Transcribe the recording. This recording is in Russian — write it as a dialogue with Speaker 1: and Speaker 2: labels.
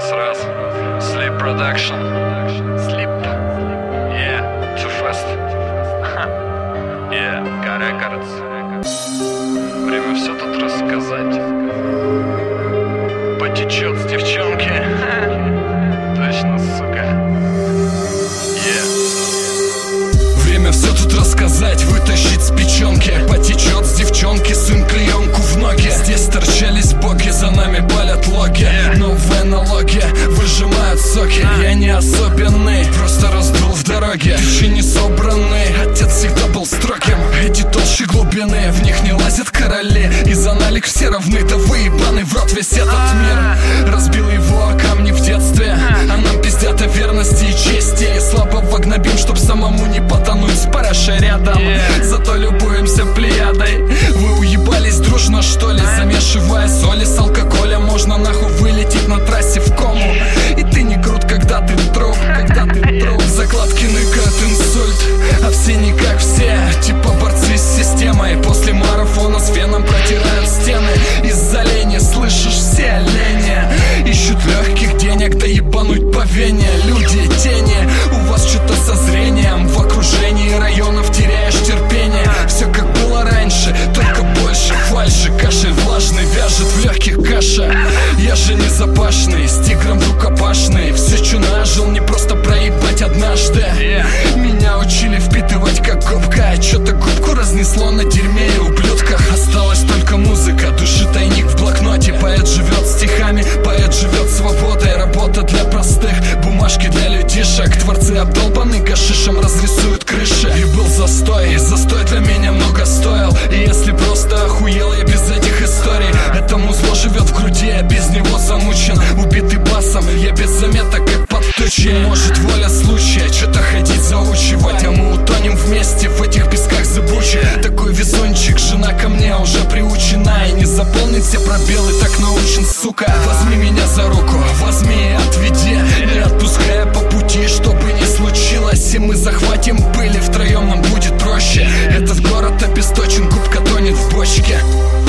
Speaker 1: Раз. Sleep Production. Sleep. Yeah, too fast. Yeah, Records. Время все тут рассказать. Потечет с девчонки. Точно, сука.
Speaker 2: Время все тут рассказать, вытащить с печенки. Потечет с девчонки, сын клеенку в ноги. Здесь торчались боги, за нами палят логи. Новые налоги выжимают соки. Я не особенный, просто раздул в дороге. Ключи не собранный, отец всегда был строгим. Эти толщи глубины, в них не лазят короли. И за налик все равны, да выебаный в рот весь этот мир. Разбил его о камни в детстве, а нам пиздят о верности и чести. И слабого гнобим, чтоб самому не потонуть с парашей рядом. Зато любуемся плеядой. Вы уебались дружно, что ли? Замешивая соли с алкоголем, можно нахуй вылететь на трассе в кому. И ты не крут, когда ты труп, Закладки ныкают инсульт, а все не как все, типа борцы с системой. После марафона с феном протирают стены. Из-за лени, слышишь, все олени ищут легких денег, да ебануть по вене. Люди, тени, у вас что-то со зрением. В окружении районов теряешь терпение. Все как было раньше, только больше фальши. Кашель влажный вяжет в легких каша. Я же не запашный, с тигром рукопашный. Все, что нажил, не просто проебать однажды. Меня учили впитывать как губка, а что-то губку разнесло на дерьме и ублюдках. Осталась только музыка, души тайник в блокноте. Поэт живет стихами, поэт живет свободой. Работа для простых, бумажки для людишек. Творцы обдолбаны гашишем, разрисуют крыши. И был застой, застой для меня много стоил. И если просто охуел я без этих историй. Это музло живет в груди, я без него замучен. Убитый басом, я без заметок как подточен. Может воля случая, что-то ходить заучивать. А мы утонем вместе в этих песках зыбучих. Такой везунчик, жена ко мне уже приучена. И не заполнить все пробелы, так научен, сука. Возьми меня за руку, возьми и отведи, не отпуская по пути, чтобы не случилось. И мы захватим пыли, втроем нам будет проще. Этот город обесточен, губка тонет в бочке.